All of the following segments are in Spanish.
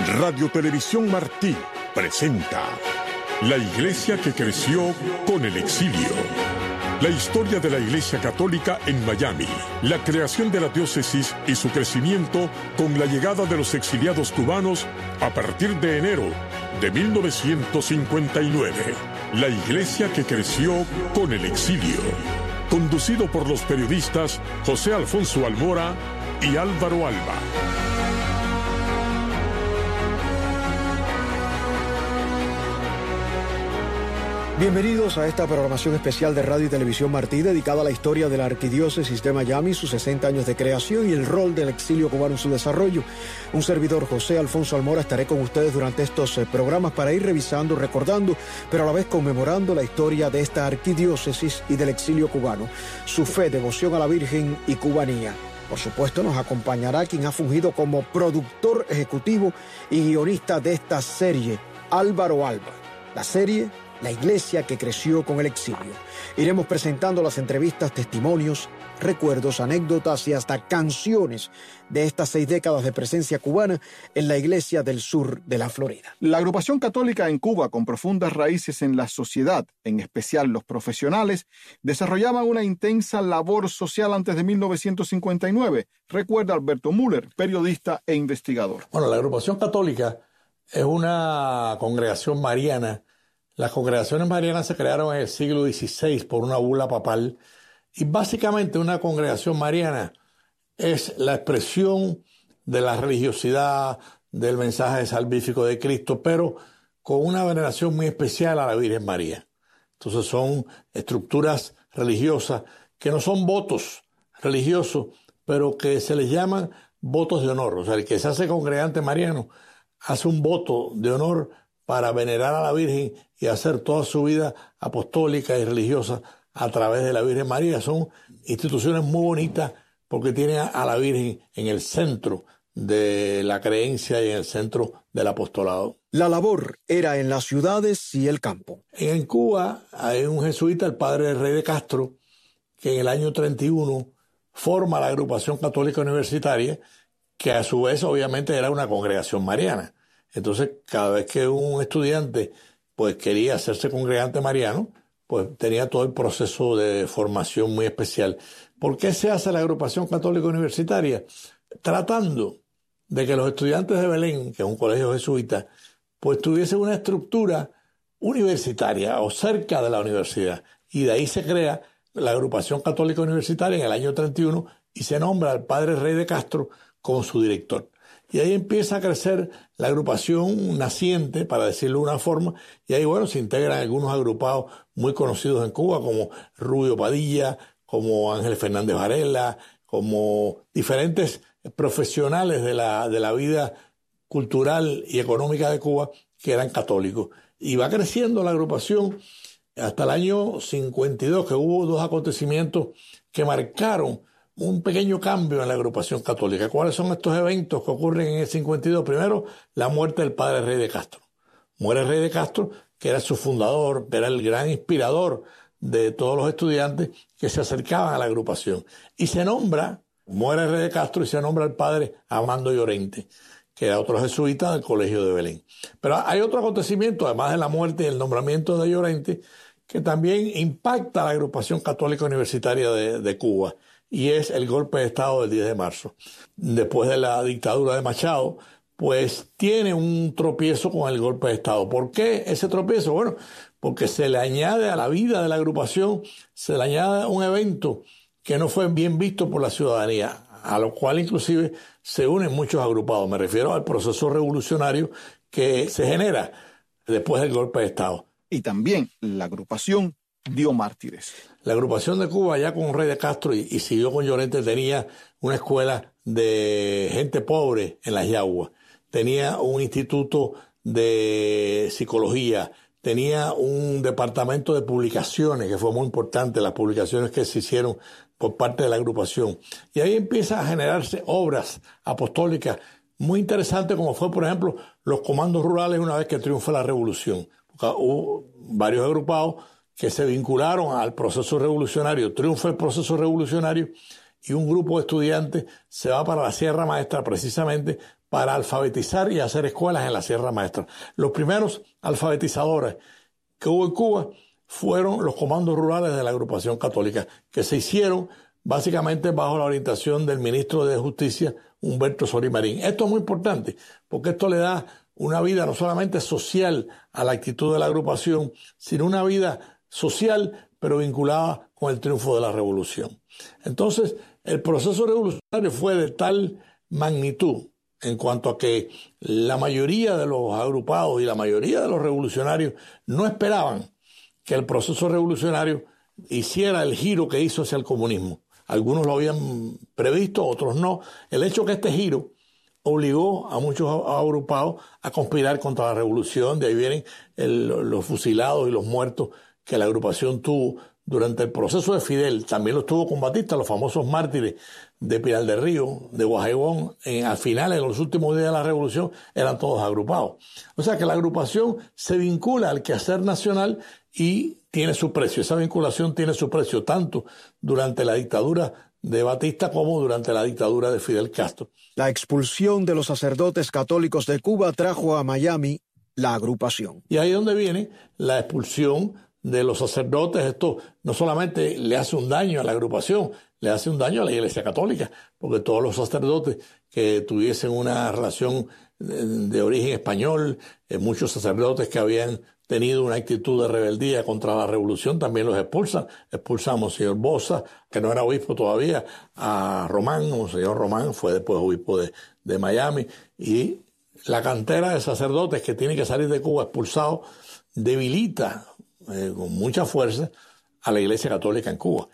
Radio Televisión Martí presenta La Iglesia que creció con el exilio. La historia de la Iglesia Católica en Miami, la creación de la diócesis y su crecimiento con la llegada de los exiliados cubanos a partir de enero de 1959. La Iglesia que creció con el exilio. Conducido por los periodistas José Alfonso Almora y Álvaro Alba. Bienvenidos a esta programación especial de Radio y Televisión Martí dedicada a la historia de la Arquidiócesis de Miami, sus 60 años de creación y el rol del exilio cubano en su desarrollo. Un servidor, José Alfonso Almora, estaré con ustedes durante estos programas para ir revisando, recordando, pero a la vez conmemorando la historia de esta arquidiócesis y del exilio cubano, su fe, devoción a la Virgen y cubanía. Por supuesto, nos acompañará quien ha fungido como productor ejecutivo y guionista de esta serie, Álvaro Alba. La serie La Iglesia que creció con el exilio. Iremos presentando las entrevistas, testimonios, recuerdos, anécdotas y hasta canciones de estas 6 décadas de presencia cubana en la Iglesia del sur de la Florida. La agrupación católica en Cuba, con profundas raíces en la sociedad, en especial los profesionales, desarrollaba una intensa labor social antes de 1959, recuerda Alberto Müller, periodista e investigador. Bueno, la agrupación católica es una congregación mariana. Las congregaciones marianas se crearon en el siglo XVI por una bula papal y básicamente una congregación mariana es la expresión de la religiosidad, del mensaje salvífico de Cristo, pero con una veneración muy especial a la Virgen María. Entonces son estructuras religiosas que no son votos religiosos, pero que se les llaman votos de honor. O sea, el que se hace congregante mariano hace un voto de honor para venerar a la Virgen y hacer toda su vida apostólica y religiosa a través de la Virgen María. Son instituciones muy bonitas porque tienen a la Virgen en el centro de la creencia y en el centro del apostolado. La labor era en las ciudades y el campo. En Cuba hay un jesuita, el padre Rey de Castro, que en el año 31 forma la agrupación católica universitaria, que a su vez obviamente era una congregación mariana. Entonces, cada vez que un estudiante pues quería hacerse congregante mariano, pues tenía todo el proceso de formación muy especial. ¿Por qué se hace la agrupación católica universitaria? Tratando de que los estudiantes de Belén, que es un colegio jesuita, pues tuviesen una estructura universitaria o cerca de la universidad. Y de ahí se crea la agrupación católica universitaria en el año 31 y se nombra al padre Rey de Castro como su director. Y ahí empieza a crecer la agrupación naciente, para decirlo de una forma, y ahí, bueno, se integran algunos agrupados muy conocidos en Cuba, como Rubio Padilla, como Ángel Fernández Varela, como diferentes profesionales de la vida cultural y económica de Cuba que eran católicos. Y va creciendo la agrupación hasta el año 52, que hubo 2 acontecimientos que marcaron un pequeño cambio en la agrupación católica. ¿Cuáles son estos eventos que ocurren en el 52? Primero, la muerte del padre Rey de Castro. Muere Rey de Castro, que era su fundador, era el gran inspirador de todos los estudiantes que se acercaban a la agrupación. Y se nombra, muere Rey de Castro y se nombra al padre Armando Llorente, que era otro jesuita del Colegio de Belén. Pero hay otro acontecimiento, además de la muerte y el nombramiento de Llorente, que también impacta a la agrupación católica universitaria de Cuba. Y es el golpe de Estado del 10 de marzo. Después de la dictadura de Machado, pues tiene un tropiezo con el golpe de Estado. ¿Por qué ese tropiezo? Bueno, porque se le añade a la vida de la agrupación, se le añade un evento que no fue bien visto por la ciudadanía, a lo cual inclusive se unen muchos agrupados. Me refiero al proceso revolucionario que se genera después del golpe de Estado. Y también la agrupación dio mártires. La agrupación de Cuba, ya con Rey de Castro y siguió con Llorente, tenía una escuela de gente pobre en Las Yaguas, tenía un instituto de psicología, tenía un departamento de publicaciones, que fue muy importante, las publicaciones que se hicieron por parte de la agrupación. Y ahí empieza a generarse obras apostólicas muy interesantes, como fue, por ejemplo, los comandos rurales una vez que triunfa la revolución. Porque hubo varios agrupados que se vincularon al proceso revolucionario, triunfa el proceso revolucionario y un grupo de estudiantes se va para la Sierra Maestra precisamente para alfabetizar y hacer escuelas en la Sierra Maestra. Los primeros alfabetizadores que hubo en Cuba fueron los comandos rurales de la agrupación católica, que se hicieron básicamente bajo la orientación del ministro de Justicia, Humberto Sorí Marín. Esto es muy importante, porque esto le da una vida no solamente social a la actitud de la agrupación, sino una vida social, pero vinculada con el triunfo de la revolución. Entonces, el proceso revolucionario fue de tal magnitud en cuanto a que la mayoría de los agrupados y la mayoría de los revolucionarios no esperaban que el proceso revolucionario hiciera el giro que hizo hacia el comunismo. Algunos lo habían previsto, otros no. El hecho que este giro obligó a muchos agrupados a conspirar contra la revolución. De ahí vienen los fusilados y los muertos que la agrupación tuvo durante el proceso de Fidel. También los tuvo con Batista, los famosos mártires de Pinar del Río, de Guajaigón. Al final, en los últimos días de la revolución, eran todos agrupados. O sea que la agrupación se vincula al quehacer nacional y tiene su precio. Esa vinculación tiene su precio tanto durante la dictadura de Batista como durante la dictadura de Fidel Castro. La expulsión de los sacerdotes católicos de Cuba trajo a Miami la agrupación. Y ahí es donde viene la expulsión de los sacerdotes. Esto no solamente le hace un daño a la agrupación, le hace un daño a la Iglesia Católica, porque todos los sacerdotes que tuviesen una relación de origen español, muchos sacerdotes que habían tenido una actitud de rebeldía contra la revolución, también los expulsan. Expulsan a Monseñor Bosa, que no era obispo todavía, a Román. Monseñor Román fue después obispo de Miami. Y la cantera de sacerdotes que tienen que salir de Cuba expulsados debilita con mucha fuerza a la Iglesia Católica en Cuba.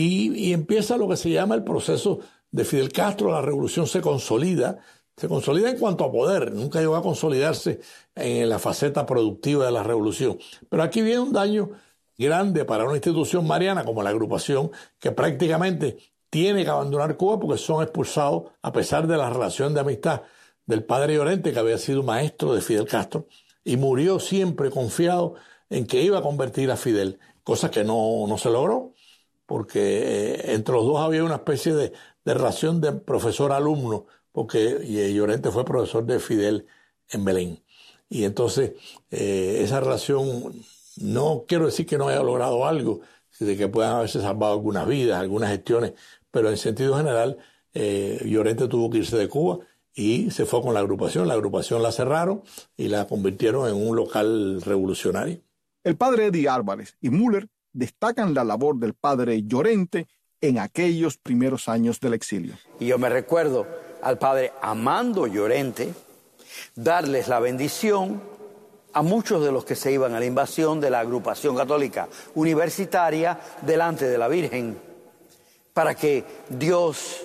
Y empieza lo que se llama el proceso de Fidel Castro. La revolución se consolida en cuanto a poder, nunca llegó a consolidarse en la faceta productiva de la revolución. Pero aquí viene un daño grande para una institución mariana como la agrupación, que prácticamente tiene que abandonar Cuba porque son expulsados a pesar de la relación de amistad del padre Llorente, que había sido maestro de Fidel Castro, y murió siempre confiado en que iba a convertir a Fidel, cosa que no se logró, porque entre los dos había una especie de relación de profesor-alumno, porque Llorente fue profesor de Fidel en Belén. Y entonces esa relación, no quiero decir que no haya logrado algo, de que puedan haberse salvado algunas vidas, algunas gestiones, pero en sentido general Llorente tuvo que irse de Cuba y se fue con la agrupación. La agrupación la cerraron y la convirtieron en un local revolucionario. El padre Eddie Álvarez y Müller destacan la labor del padre Llorente en aquellos primeros años del exilio. Y yo me recuerdo al padre Amando Llorente darles la bendición a muchos de los que se iban a la invasión de la agrupación católica universitaria delante de la Virgen, para que Dios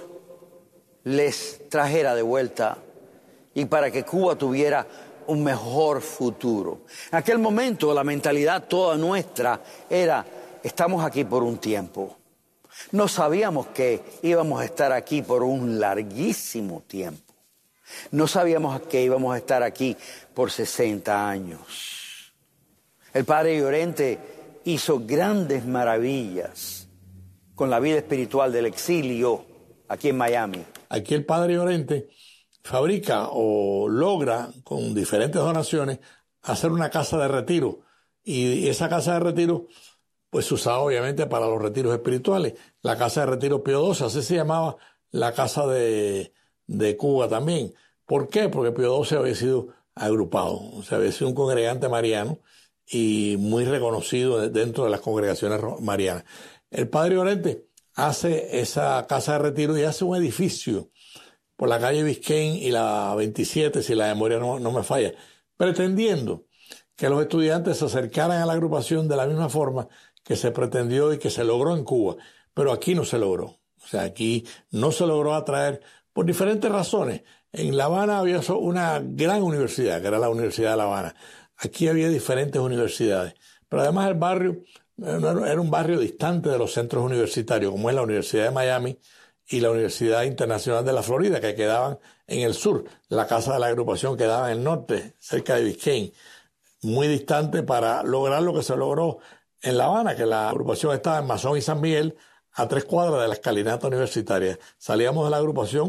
les trajera de vuelta y para que Cuba tuviera un mejor futuro. En aquel momento la mentalidad toda nuestra era: estamos aquí por un tiempo. No sabíamos que íbamos a estar aquí por un larguísimo tiempo. No sabíamos que íbamos a estar aquí por 60 años. El padre Llorente hizo grandes maravillas con la vida espiritual del exilio aquí en Miami. Aquí el padre Llorente fabrica o logra con diferentes donaciones hacer una casa de retiro. Y esa casa de retiro pues se usaba obviamente para los retiros espirituales. La casa de retiro Pío XII, así se llamaba la casa de Cuba también. ¿Por qué? Porque Pío XII había sido agrupado, o sea, había sido un congregante mariano y muy reconocido dentro de las congregaciones marianas. El padre Llorente hace esa casa de retiro y hace un edificio por la calle Biscayne y la 27, si la memoria no me falla, pretendiendo que los estudiantes se acercaran a la agrupación de la misma forma que se pretendió y que se logró en Cuba, pero aquí no se logró. O sea, aquí no se logró atraer por diferentes razones. En La Habana había una gran universidad, que era la Universidad de La Habana. Aquí había diferentes universidades, pero además el barrio era un barrio distante de los centros universitarios, como es la Universidad de Miami y la Universidad Internacional de la Florida, que quedaban en el sur. La casa de la agrupación quedaba en el norte, cerca de Biscayne, muy distante para lograr lo que se logró en La Habana, que la agrupación estaba en Masón y San Miguel, a 3 cuadras de la escalinata universitaria. Salíamos de la agrupación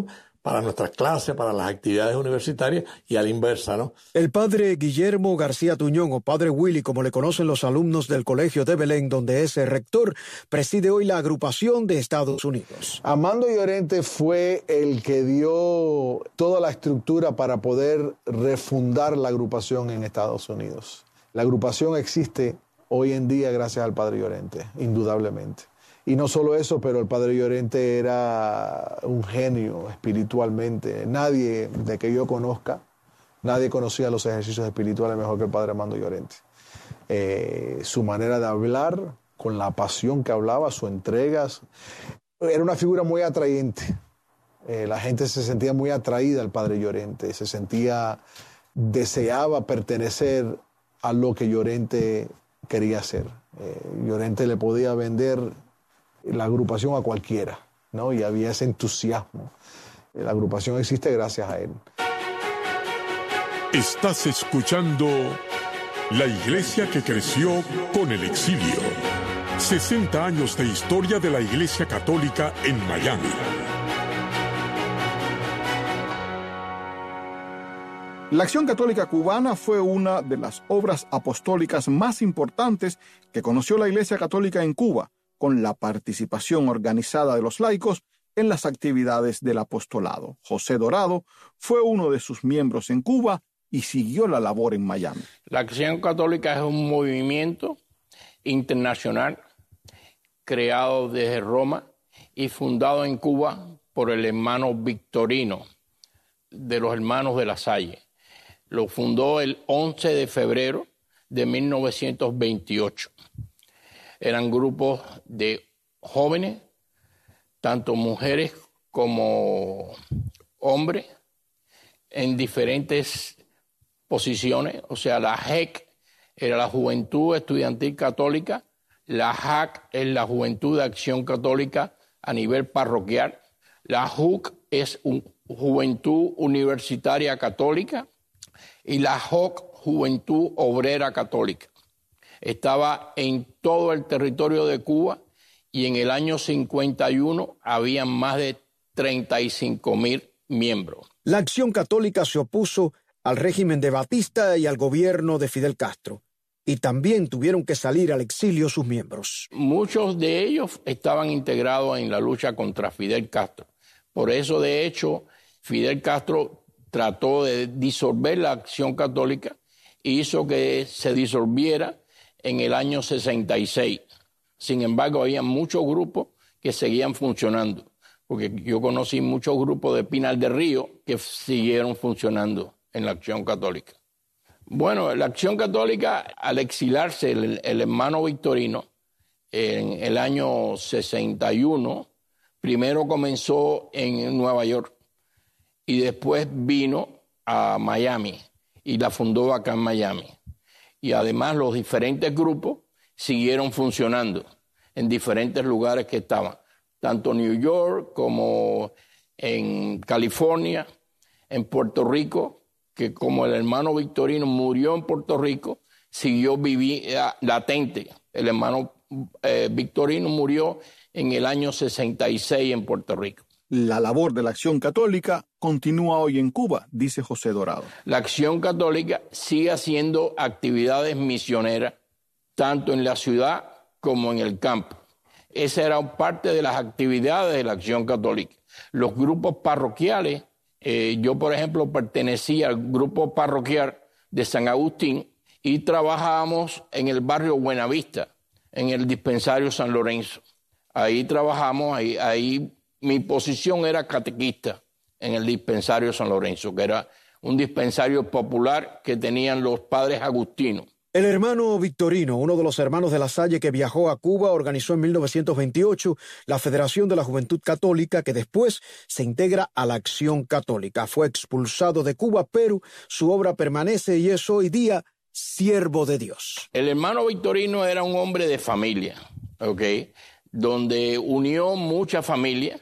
para nuestras clases, para las actividades universitarias y a la inversa, ¿no? El padre Guillermo García Tuñón, o padre Willy, como le conocen los alumnos del Colegio de Belén, donde es rector, preside hoy la agrupación de Estados Unidos. Amando Llorente fue el que dio toda la estructura para poder refundar la agrupación en Estados Unidos. La agrupación existe hoy en día gracias al padre Llorente, indudablemente. Y no solo eso, pero el padre Llorente era un genio espiritualmente. Nadie de que yo conozca, nadie conocía los ejercicios espirituales mejor que el padre Armando Llorente. Su manera de hablar, con la pasión que hablaba, su entrega, era una figura muy atrayente. La gente se sentía muy atraída al padre Llorente, deseaba pertenecer a lo que Llorente quería hacer. Llorente le podía vender la agrupación a cualquiera, ¿no? Y había ese entusiasmo. La agrupación existe gracias a él. Estás escuchando La Iglesia que creció con el exilio. 60 años de historia de la Iglesia Católica en Miami. La Acción Católica Cubana fue una de las obras apostólicas más importantes que conoció la Iglesia Católica en Cuba, con la participación organizada de los laicos en las actividades del apostolado. José Dorado fue uno de sus miembros en Cuba y siguió la labor en Miami. La Acción Católica es un movimiento internacional creado desde Roma y fundado en Cuba por el hermano Victorino, de los hermanos de La Salle. Lo fundó el 11 de febrero de 1928. Eran grupos de jóvenes, tanto mujeres como hombres, en diferentes posiciones. O sea, la JEC era la Juventud Estudiantil Católica, la JAC es la Juventud de Acción Católica a nivel parroquial, la JUC es Juventud Universitaria Católica y la JOC, Juventud Obrera Católica. Estaba en todo el territorio de Cuba y en el año 51 habían más de 35,000 miembros. La Acción Católica se opuso al régimen de Batista y al gobierno de Fidel Castro, y también tuvieron que salir al exilio sus miembros. Muchos de ellos estaban integrados en la lucha contra Fidel Castro. Por eso, de hecho, Fidel Castro trató de disolver la Acción Católica e hizo que se disolviera en el año 66. Sin embargo, había muchos grupos que seguían funcionando, porque yo conocí muchos grupos de Pinar del Río que siguieron funcionando en la Acción Católica. Bueno, la Acción Católica, al exilarse el hermano Victorino en el año 61, primero comenzó en Nueva York y después vino a Miami y la fundó acá en Miami. Y además los diferentes grupos siguieron funcionando en diferentes lugares que estaban, tanto en New York como en California, en Puerto Rico, que como el hermano Victorino murió en Puerto Rico, siguió latente. El hermano Victorino murió en el año 66 en Puerto Rico. La labor de la Acción Católica continúa hoy en Cuba, dice José Dorado. La Acción Católica sigue haciendo actividades misioneras, tanto en la ciudad como en el campo. Esa era parte de las actividades de la Acción Católica. Los grupos parroquiales, yo por ejemplo pertenecía al grupo parroquial de San Agustín y trabajábamos en el barrio Buenavista, en el dispensario San Lorenzo. Ahí trabajamos, ahí mi posición era catequista en el dispensario San Lorenzo, que era un dispensario popular que tenían los padres agustinos. El hermano Victorino, uno de los hermanos de La Salle que viajó a Cuba, organizó en 1928 la Federación de la Juventud Católica, que después se integra a la Acción Católica. Fue expulsado de Cuba, pero su obra permanece y es hoy día siervo de Dios. El hermano Victorino era un hombre de familia, ¿ok? Donde unió mucha familia.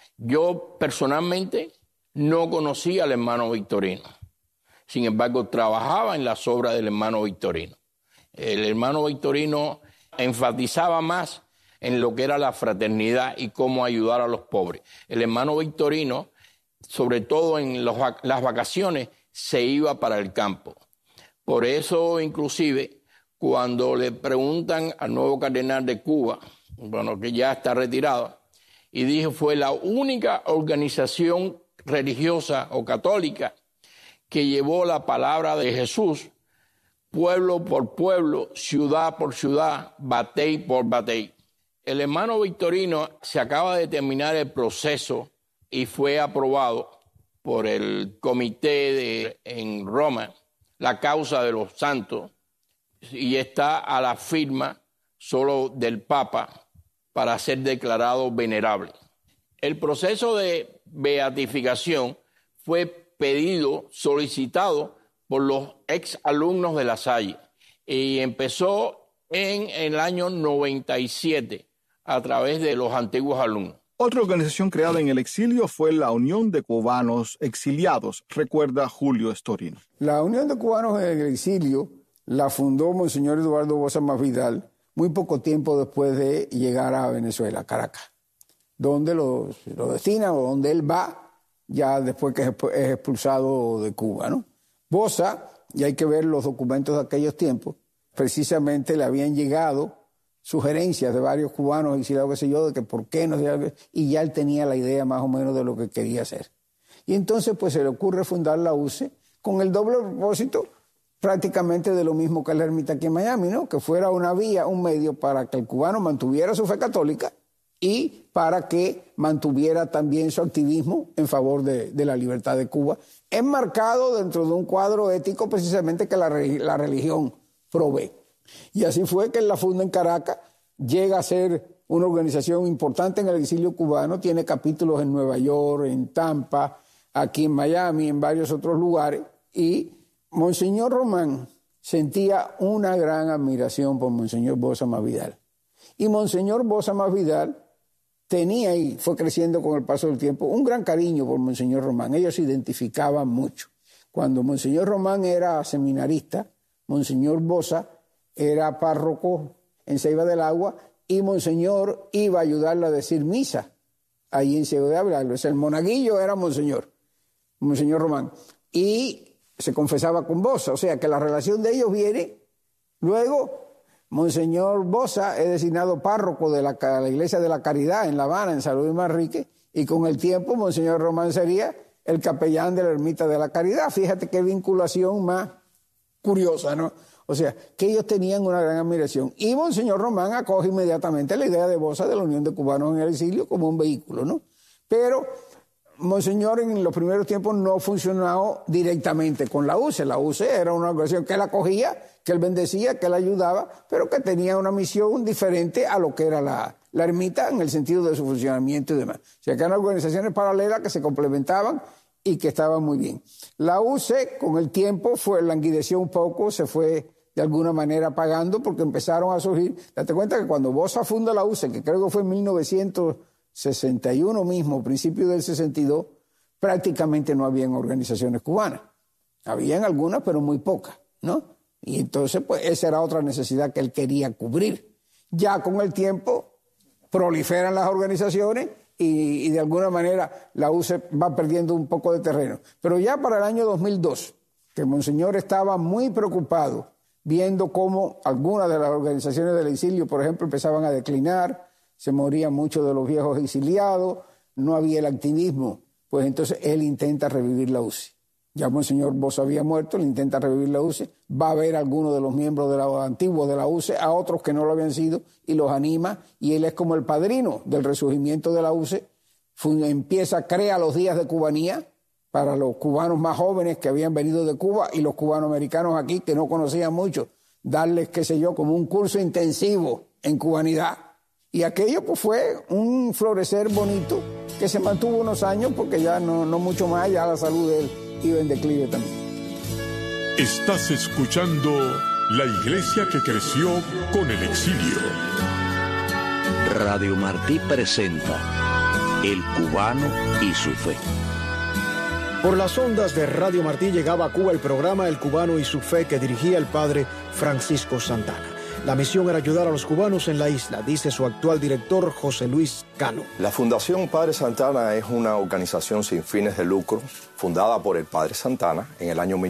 Yo personalmente no conocía al hermano Victorino. Sin embargo, trabajaba en las obras del hermano Victorino. El hermano Victorino enfatizaba más en lo que era la fraternidad y cómo ayudar a los pobres. El hermano Victorino sobre todo en las vacaciones, se iba para el campo. Por eso, inclusive, cuando le preguntan al nuevo cardenal de Cuba, bueno, que ya está retirado, y dijo, fue la única organización religiosa o católica que llevó la palabra de Jesús, pueblo por pueblo, ciudad por ciudad, batey por batey. El hermano Victorino se acaba de terminar el proceso y fue aprobado por el comité en Roma, la causa de los santos, y está a la firma solo del Papa para ser declarado venerable. El proceso de beatificación fue pedido, solicitado por los ex alumnos de La Salle y empezó en el año 97 a través de los antiguos alumnos. Otra organización creada en el exilio fue la Unión de Cubanos Exiliados, recuerda Julio Estorino. La Unión de Cubanos en el Exilio la fundó Monseñor Eduardo Bosa Masvidal muy poco tiempo después de llegar a Venezuela, Caracas, donde lo destina o donde él va ya después que es expulsado de Cuba, ¿no? Bosa, y hay que ver los documentos de aquellos tiempos, precisamente le habían llegado sugerencias de varios cubanos exiliados, qué sé yo, de que por qué no, y ya él tenía la idea más o menos de lo que quería hacer. Y entonces pues se le ocurre fundar la UCE con el doble propósito prácticamente de lo mismo que la ermita aquí en Miami, ¿no? Que fuera una vía, un medio para que el cubano mantuviera su fe católica y para que mantuviera también su activismo en favor de la libertad de Cuba, enmarcado dentro de un cuadro ético precisamente que la religión provee. Y así fue que él la funda en Caracas, llega a ser una organización importante en el exilio cubano, tiene capítulos en Nueva York, en Tampa, aquí en Miami, en varios otros lugares, y Monseñor Román sentía una gran admiración por Monseñor Bosa Masvidal. Y Monseñor Bosa Masvidal tenía y fue creciendo con el paso del tiempo un gran cariño por Monseñor Román. Ellos se identificaban mucho. Cuando Monseñor Román era seminarista, Monseñor Bosa era párroco en Ceiba del Agua y Monseñor iba a ayudarle a decir misa allí en Ciego de Ávila. El monaguillo era Monseñor Román. Y se confesaba con Bosa, o sea que la relación de ellos viene. Luego, Monseñor Bosa es designado párroco de la Iglesia de la Caridad en La Habana, en San Luis Manrique, y con el tiempo Monseñor Román sería el capellán de la Ermita de la Caridad. Fíjate qué vinculación más curiosa, ¿no? O sea, que ellos tenían una gran admiración. Y Monseñor Román acoge inmediatamente la idea de Bosa de la Unión de Cubanos en el Exilio como un vehículo, ¿no? Pero Monseñor en los primeros tiempos no funcionó directamente con la UCE. La UCE era una organización que él acogía, que él bendecía, que él ayudaba, pero que tenía una misión diferente a lo que era la ermita en el sentido de su funcionamiento y demás. O sea, que eran organizaciones paralelas que se complementaban y que estaban muy bien. La UCE con el tiempo languideció un poco, se fue de alguna manera apagando porque empezaron a surgir. Date cuenta que cuando Bosa funda la UCE, que creo que fue en 1961 mismo, principio del 62, prácticamente no habían organizaciones cubanas. Habían algunas, pero muy pocas, ¿no? Y entonces, pues, esa era otra necesidad que él quería cubrir. Ya con el tiempo proliferan las organizaciones y de alguna manera la UCE va perdiendo un poco de terreno. Pero ya para el año 2002, que Monseñor estaba muy preocupado viendo cómo algunas de las organizaciones del exilio, por ejemplo, empezaban a declinar, se morían muchos de los viejos exiliados, no había el activismo, pues entonces él intenta revivir la UCE. Ya Monseñor Bosa había muerto, él intenta revivir la UCE, va a ver a algunos de los miembros de los antiguos de la UCE, a otros que no lo habían sido, y los anima, y él es como el padrino del resurgimiento de la UCE, crea los días de cubanía para los cubanos más jóvenes que habían venido de Cuba y los cubanos americanos aquí que no conocían mucho, darles, qué sé yo, como un curso intensivo en cubanidad. Y aquello pues fue un florecer bonito que se mantuvo unos años porque ya no mucho más, ya la salud de él iba en declive también. Estás escuchando La Iglesia que creció con el exilio. Radio Martí presenta El Cubano y su Fe. Por las ondas de Radio Martí llegaba a Cuba el programa El Cubano y su Fe que dirigía el padre Francisco Santana. La misión era ayudar a los cubanos en la isla, dice su actual director José Luis Cano. La Fundación Padre Santana es una organización sin fines de lucro fundada por el Padre Santana en el año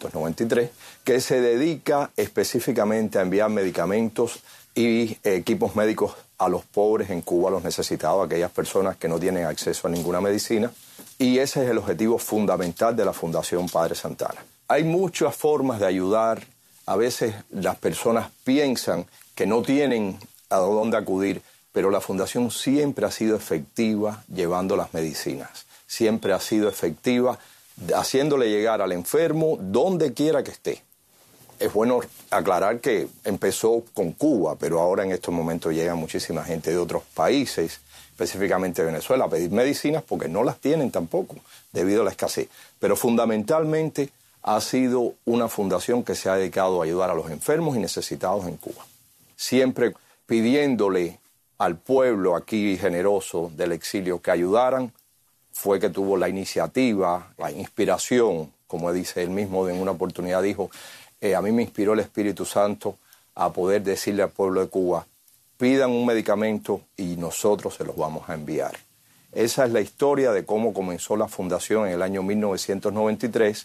1993 que se dedica específicamente a enviar medicamentos y equipos médicos a los pobres en Cuba, a los necesitados, a aquellas personas que no tienen acceso a ninguna medicina. Y ese es el objetivo fundamental de la Fundación Padre Santana. Hay muchas formas de ayudar. A veces las personas piensan que no tienen a dónde acudir, pero la Fundación siempre ha sido efectiva llevando las medicinas. Siempre ha sido efectiva haciéndole llegar al enfermo donde quiera que esté. Es bueno aclarar que empezó con Cuba, pero ahora en estos momentos llega muchísima gente de otros países, específicamente Venezuela, a pedir medicinas porque no las tienen tampoco debido a la escasez. Pero fundamentalmente ha sido una fundación que se ha dedicado a ayudar a los enfermos y necesitados en Cuba. Siempre pidiéndole al pueblo aquí generoso del exilio que ayudaran, fue que tuvo la iniciativa, la inspiración, como dice él mismo en una oportunidad dijo, a mí me inspiró el Espíritu Santo a poder decirle al pueblo de Cuba, pidan un medicamento y nosotros se los vamos a enviar. Esa es la historia de cómo comenzó la fundación en el año 1993.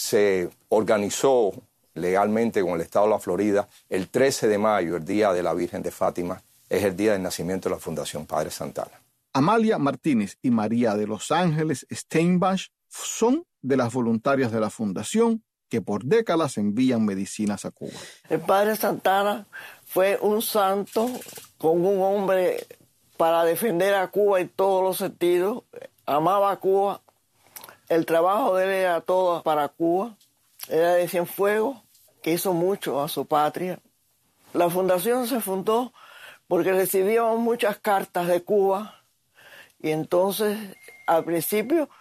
Se organizó legalmente con el Estado de la Florida el 13 de mayo, el Día de la Virgen de Fátima, es el día del nacimiento de la Fundación Padre Santana. Amalia Martínez y María de Los Ángeles Steinbach son de las voluntarias de la Fundación que por décadas envían medicinas a Cuba. El Padre Santana fue un santo con un hombre para defender a Cuba en todos los sentidos. Amaba a Cuba. El trabajo de él era todo para Cuba. Era de Cienfuegos, que hizo mucho a su patria. La fundación se fundó porque recibíamos muchas cartas de Cuba y entonces al principio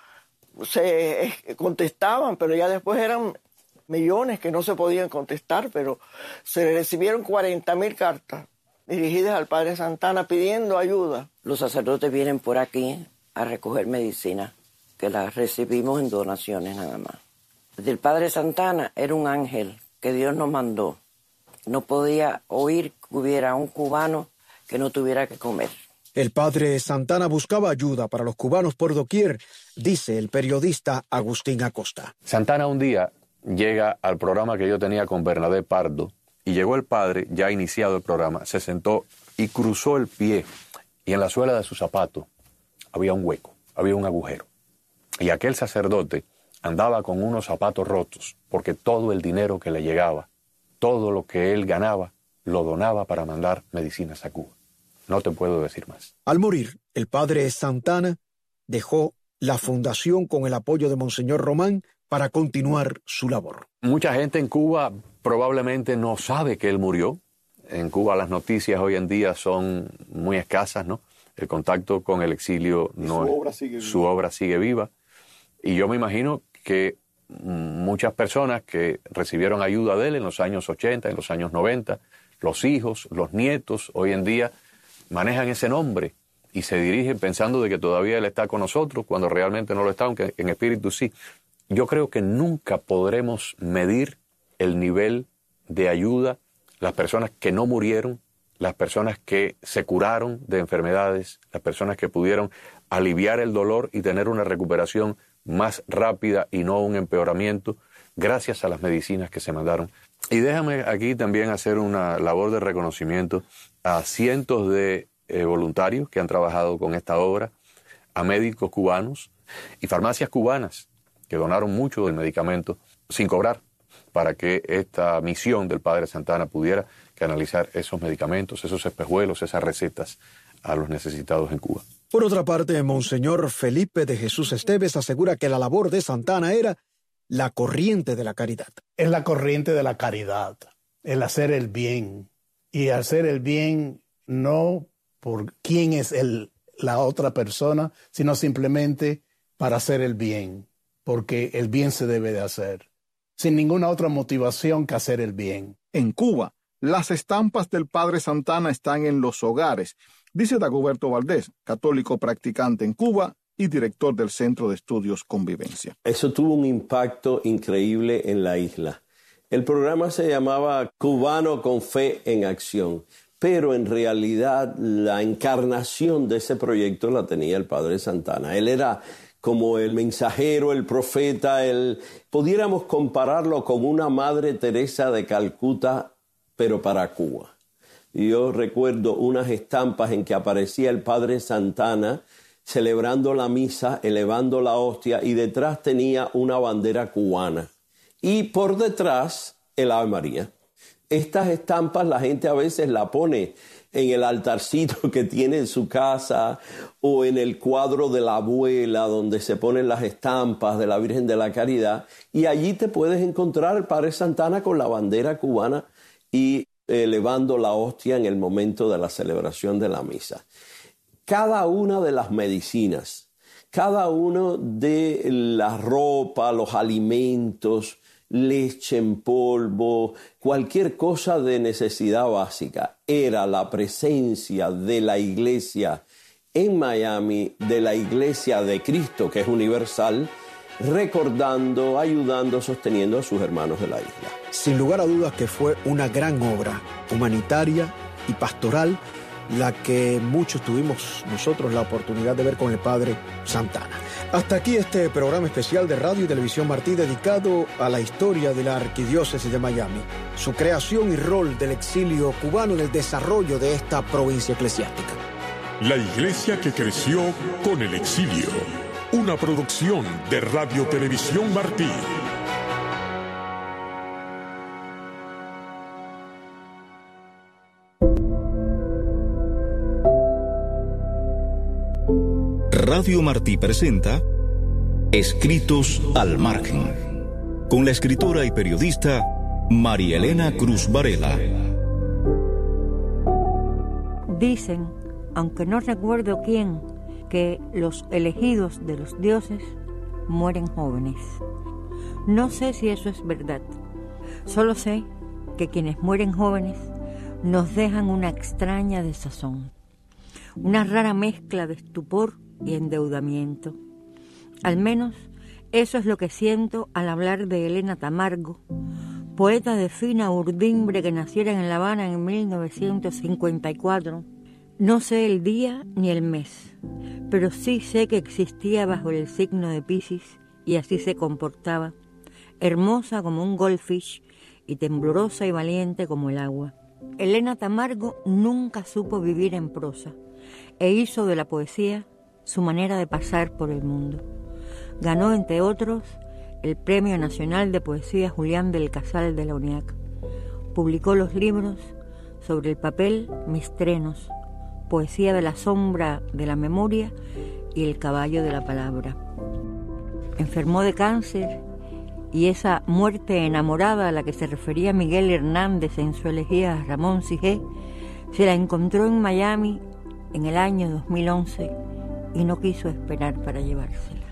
se contestaban, pero ya después eran millones que no se podían contestar, pero se recibieron 40,000 cartas dirigidas al Padre Santana pidiendo ayuda. Los sacerdotes vienen por aquí a recoger medicina, que las recibimos en donaciones nada más. El Padre Santana era un ángel que Dios nos mandó. No podía oír que hubiera un cubano que no tuviera que comer. El Padre Santana buscaba ayuda para los cubanos por doquier, dice el periodista Agustín Acosta. Santana un día llega al programa que yo tenía con Bernadette Pardo y llegó el padre, ya iniciado el programa, se sentó y cruzó el pie y en la suela de su zapato había un hueco, había un agujero. Y aquel sacerdote andaba con unos zapatos rotos porque todo el dinero que le llegaba, todo lo que él ganaba, lo donaba para mandar medicinas a Cuba. No te puedo decir más. Al morir, el Padre Santana dejó la fundación con el apoyo de Monseñor Román para continuar su labor. Mucha gente en Cuba probablemente no sabe que él murió. En Cuba las noticias hoy en día son muy escasas, ¿no? El contacto con el exilio no es, su obra sigue viva. Y yo me imagino que muchas personas que recibieron ayuda de él en los años 80, en los años 90, los hijos, los nietos, hoy en día manejan ese nombre y se dirigen pensando de que todavía él está con nosotros, cuando realmente no lo está, aunque en espíritu sí. Yo creo que nunca podremos medir el nivel de ayuda, las personas que no murieron, las personas que se curaron de enfermedades, las personas que pudieron aliviar el dolor y tener una recuperación más rápida y no un empeoramiento, gracias a las medicinas que se mandaron. Y déjame aquí también hacer una labor de reconocimiento a cientos de voluntarios que han trabajado con esta obra, a médicos cubanos y farmacias cubanas que donaron mucho del medicamento sin cobrar para que esta misión del Padre Santana pudiera canalizar esos medicamentos, esos espejuelos, esas recetas a los necesitados en Cuba. Por otra parte, Monseñor Felipe de Jesús Esteves asegura que la labor de Santana era la corriente de la caridad. Es la corriente de la caridad, el hacer el bien. Y hacer el bien no por quién es la otra persona, sino simplemente para hacer el bien, porque el bien se debe de hacer, sin ninguna otra motivación que hacer el bien. En Cuba, las estampas del Padre Santana están en los hogares, dice Dagoberto Valdés, católico practicante en Cuba y director del Centro de Estudios Convivencia. Eso tuvo un impacto increíble en la isla. El programa se llamaba Cubano con Fe en Acción, pero en realidad la encarnación de ese proyecto la tenía el padre Santana. Él era como el mensajero, el profeta, pudiéramos compararlo con una Madre Teresa de Calcuta, pero para Cuba. Yo recuerdo unas estampas en que aparecía el padre Santana celebrando la misa, elevando la hostia, y detrás tenía una bandera cubana. Y por detrás, el Ave María. Estas estampas la gente a veces la pone en el altarcito que tiene en su casa o en el cuadro de la abuela donde se ponen las estampas de la Virgen de la Caridad, y allí te puedes encontrar el padre Santana con la bandera cubana y elevando la hostia en el momento de la celebración de la misa. Cada una de las medicinas, cada uno de la ropa, los alimentos, leche en polvo, cualquier cosa de necesidad básica, era la presencia de la iglesia en Miami, de la iglesia de Cristo, que es universal, recordando, ayudando, sosteniendo a sus hermanos de la isla. Sin lugar a dudas que fue una gran obra humanitaria y pastoral la que muchos tuvimos nosotros la oportunidad de ver con el padre Santana. Hasta aquí este programa especial de Radio y Televisión Martí dedicado a la historia de la Arquidiócesis de Miami, su creación y rol del exilio cubano en el desarrollo de esta provincia eclesiástica. La iglesia que creció con el exilio. Una producción de Radio Televisión Martí. Radio Martí presenta Escritos al Margen, con la escritora y periodista María Elena Cruz Varela. Dicen, aunque no recuerdo quién, que los elegidos de los dioses mueren jóvenes. No sé si eso es verdad. Solo sé que quienes mueren jóvenes nos dejan una extraña desazón, una rara mezcla de estupor y endeudamiento. Al menos eso es lo que siento al hablar de Elena Tamargo, poeta de fina urdimbre que naciera en La Habana en 1954. No sé el día ni el mes, pero sí sé que existía bajo el signo de Piscis y así se comportaba, hermosa como un goldfish y temblorosa y valiente como el agua. Elena Tamargo nunca supo vivir en prosa e hizo de la poesía su manera de pasar por el mundo. Ganó, entre otros, el Premio Nacional de Poesía Julián del Casal de la UNIAC. Publicó los libros Sobre el papel, Mis trenos, Poesía de la sombra de la memoria y El caballo de la palabra. Enfermó de cáncer y esa muerte enamorada a la que se refería Miguel Hernández en su elegía a Ramón Sigé se la encontró en Miami en el año 2011 y no quiso esperar para llevársela.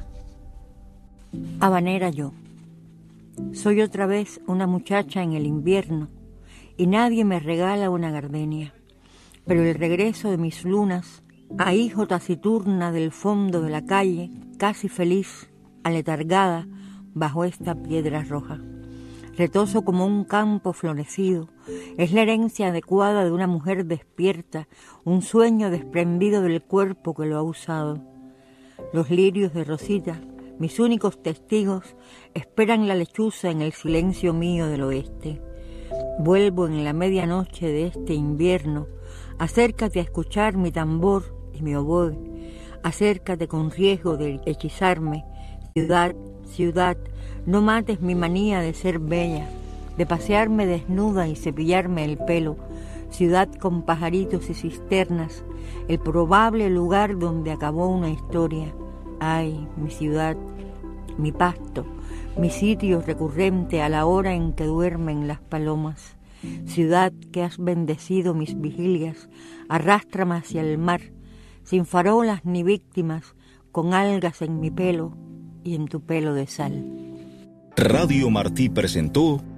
Habanera yo. Soy otra vez una muchacha en el invierno y nadie me regala una gardenia, pero el regreso de mis lunas, ahijo taciturna del fondo de la calle, casi feliz, aletargada bajo esta piedra roja. Retoso como un campo florecido, es la herencia adecuada de una mujer despierta, un sueño desprendido del cuerpo que lo ha usado. Los lirios de Rosita, mis únicos testigos, esperan la lechuza en el silencio mío del oeste. Vuelvo en la medianoche de este invierno, acércate a escuchar mi tambor y mi oboe, acércate con riesgo de hechizarme, ciudad, ciudad, no mates mi manía de ser bella, de pasearme desnuda y cepillarme el pelo, ciudad con pajaritos y cisternas, el probable lugar donde acabó una historia. Ay, mi ciudad, mi pasto, mi sitio recurrente a la hora en que duermen las palomas. Ciudad que has bendecido mis vigilias, arrástrame hacia el mar, sin farolas ni víctimas, con algas en mi pelo y en tu pelo de sal. Radio Martí presentó